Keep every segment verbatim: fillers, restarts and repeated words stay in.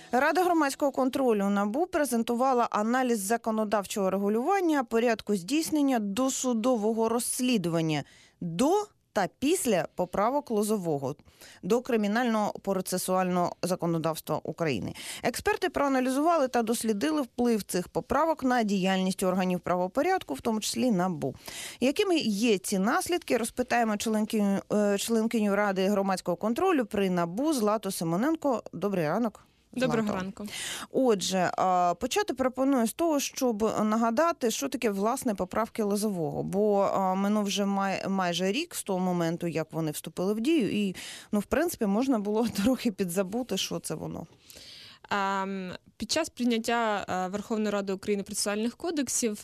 Рада громадського контролю НАБУ презентувала аналіз законодавчого регулювання порядку здійснення досудового розслідування до та після поправок Лозового до кримінального процесуального законодавства України. Експерти проаналізували та дослідили вплив цих поправок на діяльність органів правопорядку, в тому числі НАБУ. Якими є ці наслідки, розпитаємо членкиню, членкиню Ради громадського контролю при НАБУ Злату Симоненко. Добрий ранок. Доброго Злато. ранку. Отже, почати пропоную з того, щоб нагадати, що таке, власне, поправки Лозового. Бо минув вже май, майже рік з того моменту, як вони вступили в дію. І, ну, в принципі, можна було трохи підзабути, що це воно. Під час прийняття Верховної Ради України процесуальних кодексів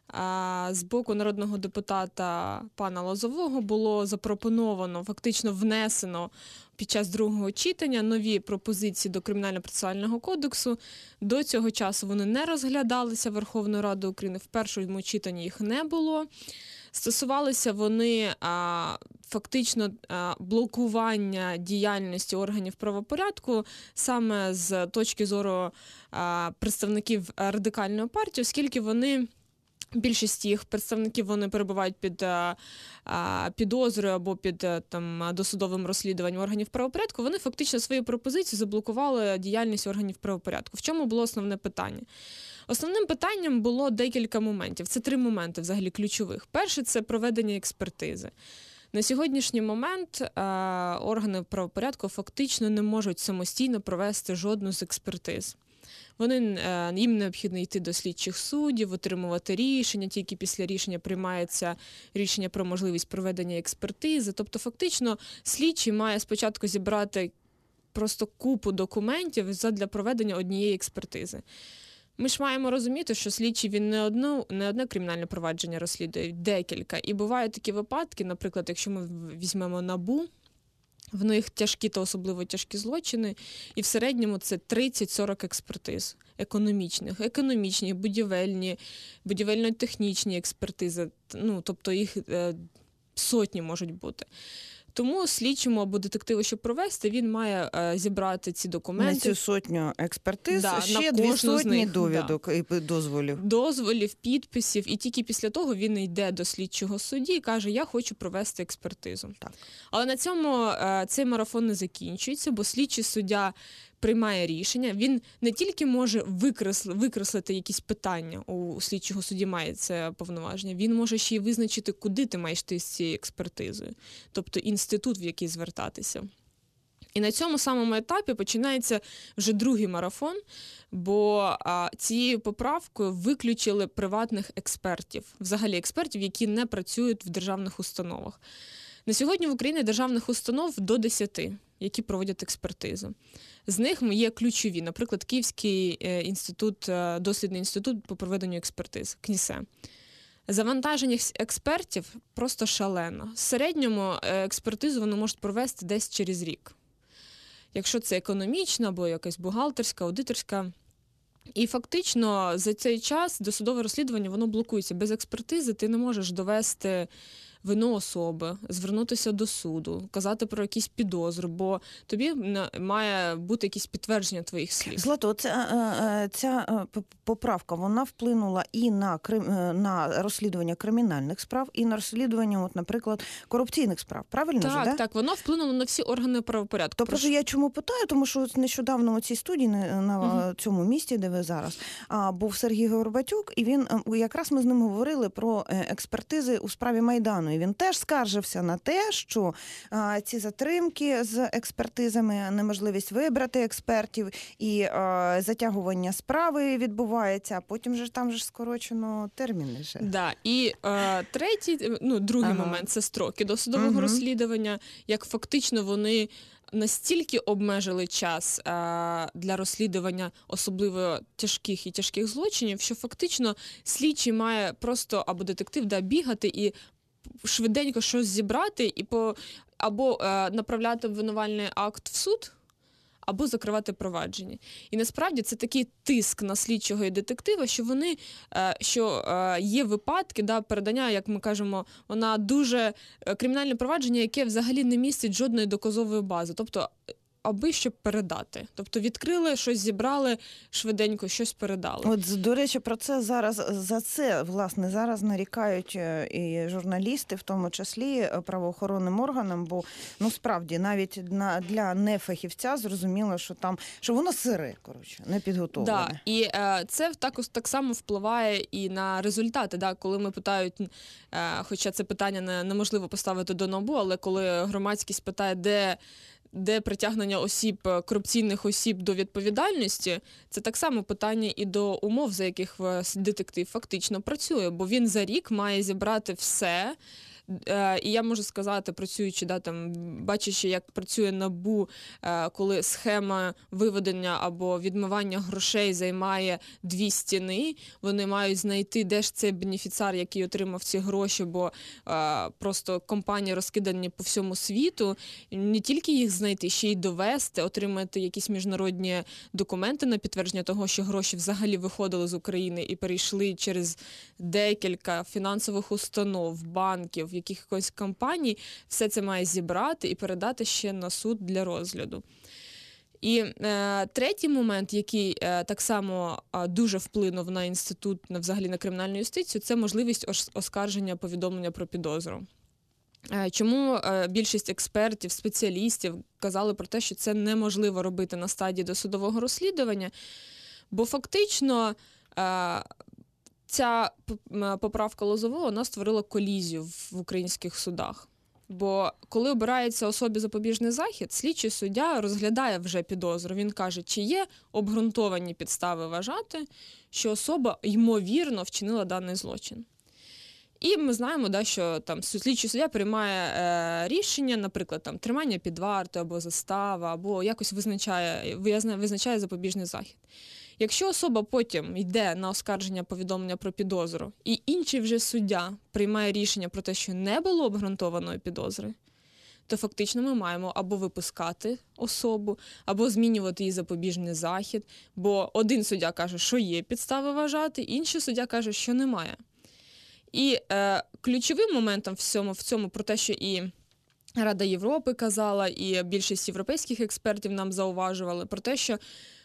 з боку народного депутата пана Лозового було запропоновано, фактично внесено під час другого читання нові пропозиції до Кримінально-процесуального кодексу. До цього часу вони не розглядалися Верховною Радою України, в першому читанні їх не було. Стосувалися вони а, фактично а, блокування діяльності органів правопорядку саме з точки зору а, представників Радикальної партії, оскільки вони більшість їх представників вони перебувають під а, підозрою або під там досудовим розслідуванням органів правопорядку, вони фактично свої пропозиції заблокували діяльність органів правопорядку. В чому було основне питання? Основним питанням було декілька моментів. Це три моменти взагалі ключових. Перше – це проведення експертизи. На сьогоднішній момент е, органи правопорядку фактично не можуть самостійно провести жодну з експертиз. Вони, їм необхідно йти до слідчих суддів, отримувати рішення, тільки після рішення приймається рішення про можливість проведення експертизи. Тобто фактично слідчий має спочатку зібрати просто купу документів задля проведення однієї експертизи. Ми ж маємо розуміти, що слідчий він не, одну, не одне кримінальне провадження розслідує, декілька. І бувають такі випадки, наприклад, якщо ми візьмемо НАБУ, в них тяжкі та особливо тяжкі злочини, і в середньому це тридцять-сорок експертиз економічних, економічні, будівельні, будівельно-технічні експертизи, ну, тобто їх е, сотні можуть бути. Тому слідчому або детективу, щоб провести, він має е, зібрати ці документи. На цю сотню експертиз, да, ще дві сотні довідок да. і дозволів. Дозволів, підписів. І тільки після того він йде до слідчого судді і каже, я хочу провести експертизу. Так. Але на цьому е, цей марафон не закінчується, бо слідчий суддя приймає рішення. Він не тільки може викресли, викреслити якісь питання, у слідчого судді має це повноваження, він може ще й визначити, куди ти маєш йти з цією експертизою. Тобто інститут, в який звертатися. І на цьому самому етапі починається вже другий марафон, бо а, цією поправкою виключили приватних експертів, взагалі експертів, які не працюють в державних установах. На сьогодні в Україні державних установ до десяти, які проводять експертизу. З них є ключові, наприклад, Київський інститут, дослідний інститут по проведенню експертиз, КНІСЕ. Завантаження експертів просто шалено. В середньому експертизу вони можуть провести десь через рік. Якщо це економічна або якась бухгалтерська, аудиторська. І фактично за цей час досудове розслідування воно блокується. Без експертизи ти не можеш довести вину особи, звернутися до суду, казати про якісь підозри, бо тобі має бути якесь підтвердження твоїх слів. Злато, ця, ця поправка, вона вплинула і на, на розслідування кримінальних справ, і на розслідування, от, наприклад, корупційних справ. Правильно так, ж, да? Так, воно вплинуло на всі органи правопорядку. Тобто Прошу. Я чому питаю? Тому що нещодавно у цій студії, на угу. цьому місці, де ви зараз, був Сергій Горбатюк, і він, якраз ми з ним говорили про експертизи у справі Майдану. І він теж скаржився на те, що а, ці затримки з експертизами, неможливість вибрати експертів і а, затягування справи відбувається, а потім же там же скорочено терміни. Же. Да. І а, третій, ну, другий ага. момент – це строки досудового угу. розслідування, як фактично вони настільки обмежили час а, для розслідування особливо тяжких і тяжких злочинів, що фактично слідчий має просто або детектив да, бігати і швиденько щось зібрати і по або е, направляти обвинувальний акт в суд, або закривати провадження. І насправді це такий тиск на слідчого і детектива, що вони, що є випадки, да, передання, як ми кажемо, вона дуже кримінальне провадження, яке взагалі не містить жодної доказової бази. Тобто аби щоб передати. Тобто відкрили, щось зібрали, швиденько щось передали. От, до речі, про це зараз, за це, власне, зараз нарікають е, і журналісти, в тому числі е, правоохоронним органам, бо, ну, справді, навіть на, для нефахівця зрозуміло, що там, що воно сире, коротше, не підготовлене. Да, і е, це також так само впливає і на результати. Да, коли ми питають, е, хоча це питання не, неможливо поставити до НАБУ, але коли громадськість питає, де, де притягнення осіб, корупційних осіб до відповідальності, це так само питання і до умов, за яких детектив фактично працює, бо він за рік має зібрати все. І я можу сказати, працюючи, да, там, бачачи, як працює НАБУ, коли схема виведення або відмивання грошей займає дві стіни, вони мають знайти, де ж цей бенефіціар, який отримав ці гроші, бо а, просто компанії розкидані по всьому світу. Не тільки їх знайти, ще й довести, отримати якісь міжнародні документи на підтвердження того, що гроші взагалі виходили з України і перейшли через декілька фінансових установ, банків, якихось компаній, все це має зібрати і передати ще на суд для розгляду. І е, третій момент, який е, так само е, дуже вплинув на інститут, на, взагалі на кримінальну юстицію, це можливість ос- оскарження повідомлення про підозру. Е, чому е, більшість експертів, спеціалістів казали про те, що це неможливо робити на стадії досудового розслідування, бо фактично е, ця поправка Лозового, вона створила колізію в українських судах. Бо коли обирається особі запобіжний захід, слідчий суддя розглядає вже підозру. Він каже, чи є обґрунтовані підстави вважати, що особа, ймовірно, вчинила даний злочин. І ми знаємо, да, що там слідчий суддя приймає е, рішення, наприклад, там, тримання під вартою або застава, або якось визначає, визначає запобіжний захід. Якщо особа потім йде на оскарження повідомлення про підозру, і інший вже суддя приймає рішення про те, що не було обґрунтованої підозри, то фактично ми маємо або випускати особу, або змінювати її запобіжний захід, бо один суддя каже, що є підстави вважати, інший суддя каже, що немає. І е, ключовим моментом в цьому, в цьому про те, що і Рада Європи казала, і більшість європейських експертів нам зауважували про те, що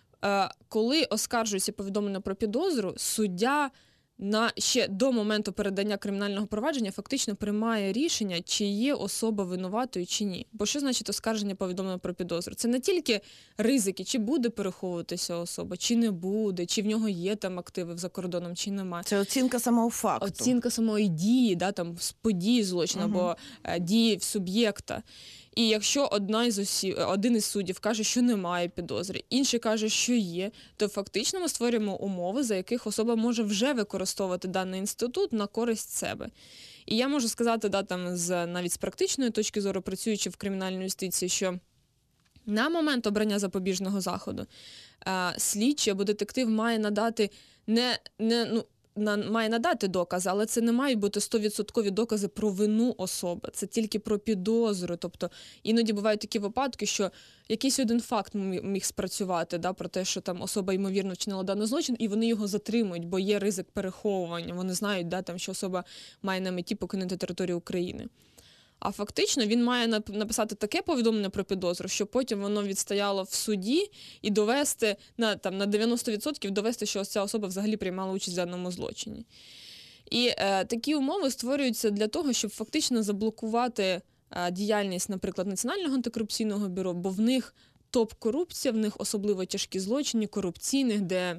коли оскаржується повідомлення про підозру, суддя на ще до моменту передання кримінального провадження фактично приймає рішення, чи є особа винуватою, чи ні. Бо що значить оскарження повідомлення про підозру? Це не тільки ризики, чи буде переховуватися особа, чи не буде, чи в нього є там активи за кордоном, чи немає. Це оцінка самого факту. Оцінка самої дії, да, там, з події злочину, Угу. або е, дії суб'єкта. І якщо одна із осіб, один із суддів каже, що немає підозри, інший каже, що є, то фактично ми створюємо умови, за яких особа може вже використовувати даний інститут на користь себе. І я можу сказати, да, там, з, навіть з практичної точки зору, працюючи в кримінальній юстиції, що на момент обрання запобіжного заходу е, слідчий або детектив має надати не, не ну, на, має надати докази, але це не мають бути сто відсотків докази про вину особи. Це тільки про підозру. Тобто іноді бувають такі випадки, що якийсь один факт міг спрацювати, да, про те, що там особа, ймовірно, вчинила даний злочин, і вони його затримують, бо є ризик переховування. Вони знають, да, там, що особа має на меті покинути територію України. А фактично він має написати таке повідомлення про підозру, що потім воно відстояло в суді і довести на, там, на дев'яносто відсотків довести, що ця особа взагалі приймала участь в даному злочині. І е, такі умови створюються для того, щоб фактично заблокувати е, діяльність, наприклад, Національного антикорупційного бюро, бо в них топ-корупція, в них особливо тяжкі злочини, корупційних, де...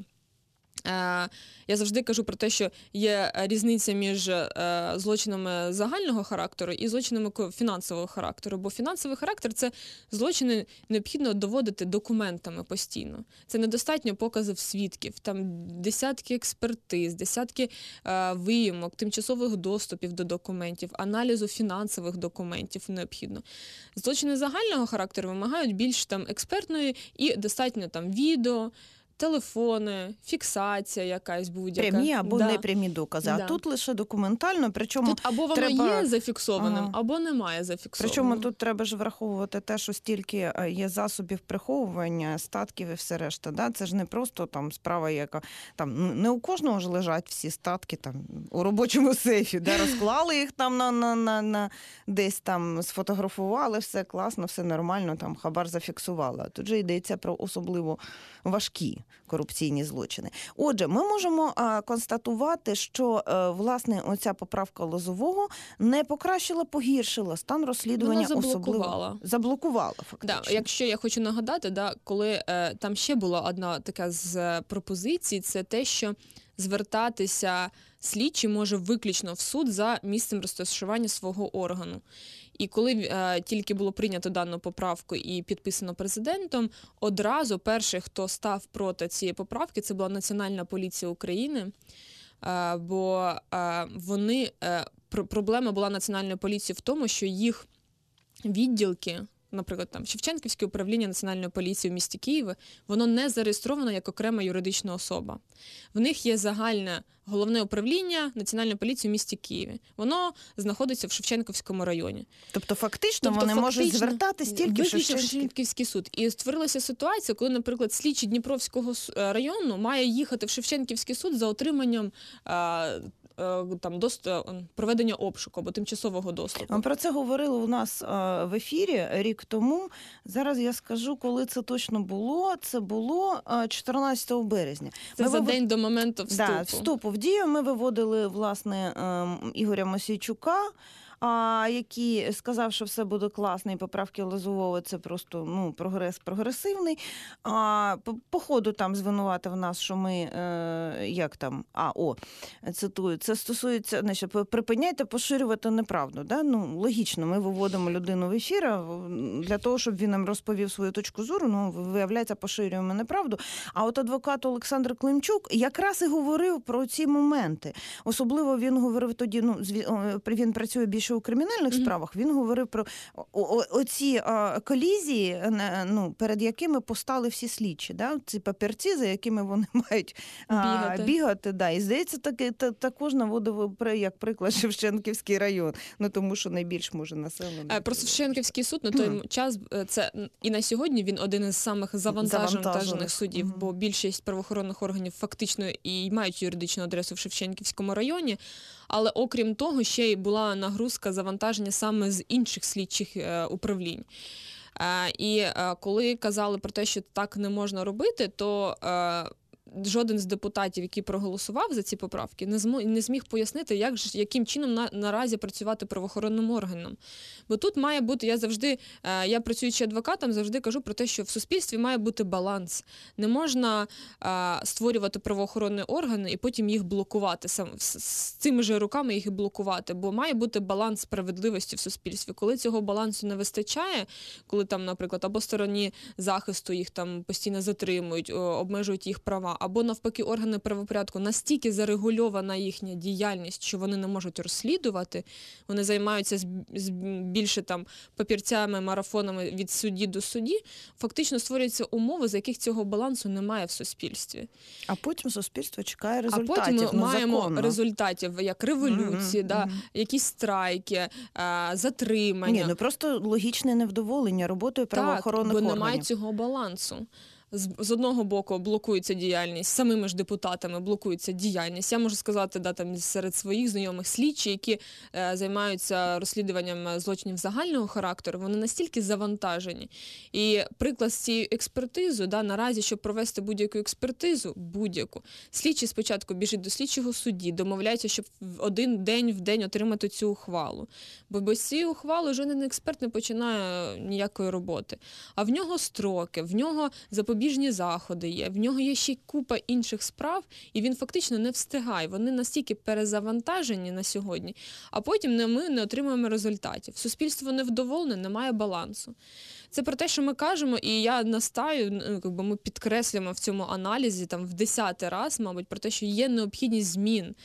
Я завжди кажу про те, що є різниця між злочинами загального характеру і злочинами фінансового характеру. Бо фінансовий характер – це злочини необхідно доводити документами постійно. Це недостатньо показів свідків, там десятки експертиз, десятки виїмок, тимчасових доступів до документів, аналізу фінансових документів необхідно. Злочини загального характеру вимагають більш там експертної і достатньо там відео, телефони, фіксація якась будь-яка. Прямі або да. непрямі докази. А Да. тут лише документально, причому Тут або воно треба... є зафіксованим, Ага. або немає зафіксованим. Причому тут треба ж враховувати те, що стільки є засобів приховування, статків і все решта. Да? Це ж не просто там справа, яка там не у кожного ж лежать всі статки там у робочому сейфі, де розклали їх там на, на, на, на десь там сфотографували, все класно, все нормально, там хабар зафіксували. А тут же йдеться про особливо важкі корупційні злочини. Отже, ми можемо а, констатувати, що а, власне оця поправка Лозового не покращила, погіршила стан розслідування. Вона заблокувала. Особливо заблокувала фактично. Да, якщо я хочу нагадати, да, коли е, там ще була одна така з е, пропозицій, це те, що звертатися слідчий може виключно в суд за місцем розташування свого органу. І коли е, тільки було прийнято дану поправку і підписано президентом, одразу перший, хто став проти цієї поправки, це була Національна поліція України, е, бо е, вони, е, пр- проблема була Національної поліції в тому, що їх відділки, наприклад, там Шевченківське управління Національної поліції в місті Києві, воно не зареєстровано як окрема юридична особа. В них є загальне головне управління Національної поліції в місті Києві. Воно знаходиться в Шевченківському районі. Тобто фактично Тобто, вони можуть фактично, звертатись тільки в виключно в Шевченківський. Шевченківський суд. І створилася ситуація, коли, наприклад, слідчий Дніпровського с- е, району має їхати в Шевченківський суд за отриманням е, е, там, дост... е, проведення обшуку або тимчасового доступу. Ми про це говорили у нас е, в ефірі рік тому. Зараз я скажу, коли це точно було. Це було е, чотирнадцятого березня. Це Ми за вивод- день до моменту вступу. Да, вступу в дію ми виводили, власне, ем, Ігоря Мосійчука, а, який сказав, що все буде класно, і поправки Лозового – це просто ну, прогрес прогресивний. А, по, по ходу там звинуватив нас, що ми, е, як там, а, о, цитую, це стосується, значить, припиняйте поширювати неправду. Да? Ну, логічно, ми виводимо людину в ефір а, для того, щоб він нам розповів свою точку зору, ну, виявляється, поширюємо неправду. А от адвокат Олександр Климчук якраз і говорив про ці моменти. Особливо він говорив тоді, ну, зві- о, він працює більше у кримінальних Мгм. справах, він говорив про о- о- оці а, колізії, е, ну, перед якими постали всі слідчі, да? Ці папірці, за якими вони мають а, Бігати. бігати. Да. І, здається, таки, та, також наводив при- як приклад Шевченківський район, ну, тому що найбільш, може, населений. Е, Просто Шевченківський суд на той Мгм. час, е, це м, і на сьогодні він один із самих завантажених Завантажених. судів, Мгм. бо більшість правоохоронних органів фактично і мають юридичну адресу в Шевченківському районі. Але окрім того, ще й була нагрузка завантаження саме з інших слідчих е, управлінь. Е, і е, коли казали про те, що так не можна робити, то е, жоден з депутатів, який проголосував за ці поправки, не змог не зміг пояснити, як ж яким чином на, наразі працювати правоохоронним органам. Бо тут має бути, я завжди, е, я працюючи адвокатом, завжди кажу про те, що в суспільстві має бути баланс. Не можна е, створювати правоохоронні органи і потім їх блокувати сам з, з цими ж руками їх і блокувати, бо має бути баланс справедливості в суспільстві. Коли цього балансу не вистачає, коли там, наприклад, або стороні захисту їх там постійно затримують, о, обмежують їх права, або навпаки органи правопорядку настільки зарегульована їхня діяльність, що вони не можуть розслідувати, вони займаються з, з більше там папірцями, марафонами від судді до судді, фактично створюються умови, за яких цього балансу немає в суспільстві. А потім суспільство чекає А результатів. потім ми ну, маємо законно. результатів, як революції, Мгм, да, мгм. якісь страйки, а, затримання. Ні, ну просто логічне невдоволення роботою правоохоронних так, бо органів. немає цього балансу. З, з одного боку блокується діяльність, самими ж депутатами блокується діяльність. Я можу сказати, да, там серед своїх знайомих слідчі, які е, займаються розслідуванням злочинів загального характеру, вони настільки завантажені. І приклад з цією експертизою, да, наразі, щоб провести будь-яку експертизу, будь-яку, слідчий спочатку біжить до слідчого судді, домовляється, щоб в один день в день отримати цю ухвалу. Бо без цієї ухвали жоден експерт не починає ніякої роботи. А в нього строки, в нього запобіжні заходи є, в нього є ще й купа інших справ, і він фактично не встигає. Вони настільки перезавантажені на сьогодні, а потім не ми не отримуємо результатів. Суспільство невдоволене, немає балансу. Це про те, що ми кажемо, і я настаю, ну, якби ми підкреслюємо в цьому аналізі там в десятий раз, мабуть, про те, що є необхідність змін.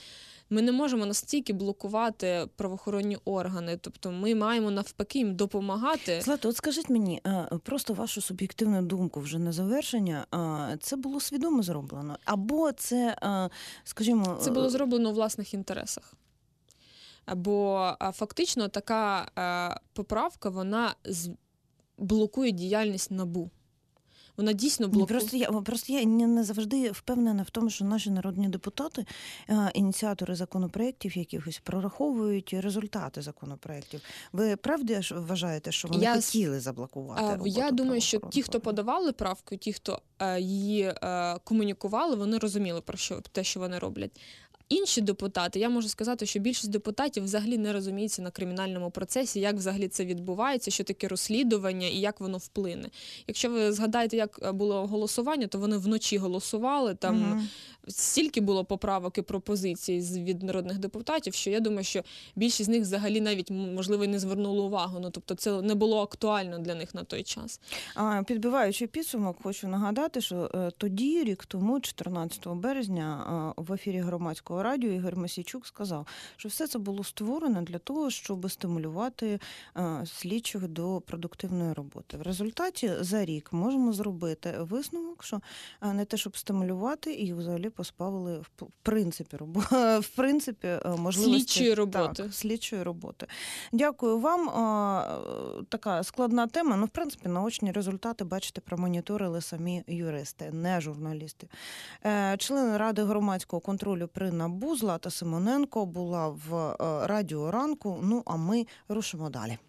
Ми не можемо настільки блокувати правоохоронні органи. Тобто ми маємо навпаки їм допомагати. Злато, от скажіть мені, просто вашу суб'єктивну думку вже на завершення. Це було свідомо зроблено? Або це, скажімо... Це було зроблено у власних інтересах. Бо фактично така поправка, вона блокує діяльність НАБУ. Вона дійсно блокує. Просто я, просто я не завжди впевнена в тому, що наші народні депутати, ініціатори законопроєктів якихось, прораховують результати законопроєктів. Ви правда ж вважаєте, що вони я, хотіли заблокувати роботу? Я думаю, що ті, хто подавали правку, ті, хто її комунікували, вони розуміли про що, те, що вони роблять. Інші депутати, я можу сказати, що більшість депутатів взагалі не розуміється на кримінальному процесі, як взагалі це відбувається, що таке розслідування і як воно вплине. Якщо ви згадаєте, як було голосування, то вони вночі голосували, там угу. стільки було поправок і пропозицій від народних депутатів, що я думаю, що більшість з них взагалі навіть, можливо, і не звернули увагу. Ну, тобто це не було актуально для них на той час. А, підбиваючи підсумок, хочу нагадати, що е, тоді, рік тому, чотирнадцятого березня, е, в ефірі Громадського радіо Ігор Мосійчук сказав, що все це було створено для того, щоб стимулювати е, слідчих до продуктивної роботи. В результаті за рік можемо зробити висновок, що е, не те, щоб стимулювати, їх взагалі позбавили в принципі, робо... в принципі можливості слідчої роботи. Так, слідчої роботи. Дякую вам. Е, така складна тема, ну, в принципі, наочні результати, бачите, промоніторили самі юристи, не журналісти. Е, член Ради громадського контролю при НАБУ Злата Симоненко була в Радіо Ранку. Ну, а ми рушимо далі.